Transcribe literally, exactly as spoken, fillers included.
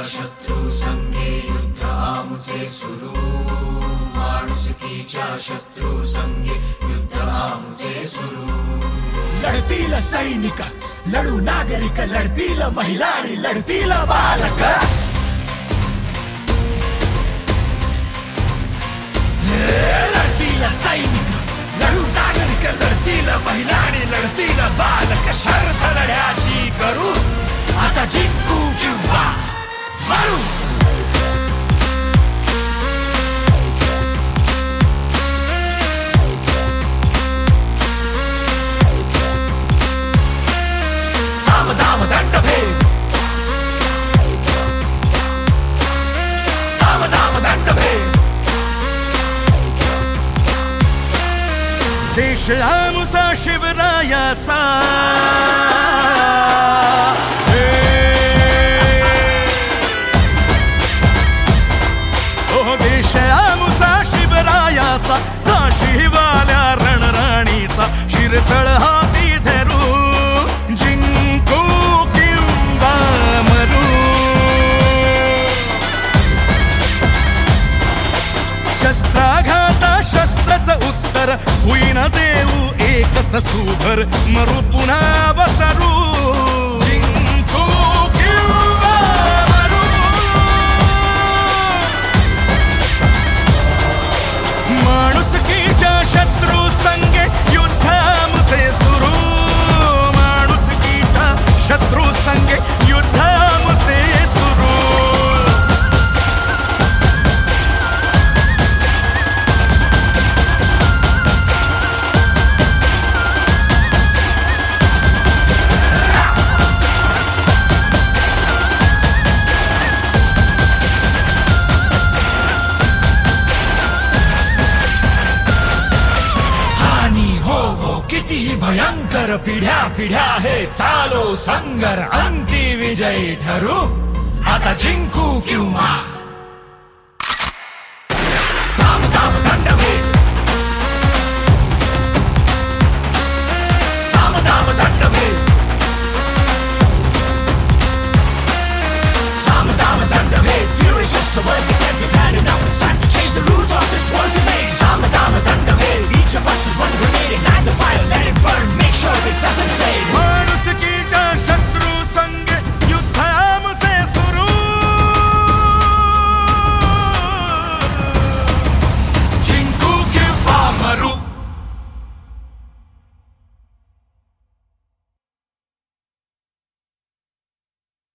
शत्रु संगे युद्ध आमुचे सुरू माणुसकीच्या शत्रु संगे युद्ध आमुचे सुरू लढतील सैनिक लढू नागरिक लढतील महिला आणि लढतील बालक लढतील सैनिक लढू नागरिक लढतील महिला आणि लढतील बालक शर्थ लढ्याची करू आता जिंकू किंवा मरू सामदाम दंडभेद सामदाम दंडभेद देश आमचा शिवरायाचा ओ देश आमचा शिवरायाचा झाशीवाल्या रणराणीचा शिरतळ हाती धरू जिंकू किंवा मरू शस्त्राघाता शस्त्रच उत्तर होईन देऊ एकच सुभर मरू पुन्हा बसरू जिंकू किंवा मरू माणुसकीच्या शत्रू संगे युद्ध आमचे सुरू माणुसकीच्या शत्रू संगे युद्ध आमचे सुरू किती भयंकर पिढ्या पिढ्या हे चालो संगर अंती विजयी ठरू आता जिंकू किंवा सामदाम दंडभेद सामदाम दंडभेद सामदाम दंडभेद Furious just to work, we said we've had enough.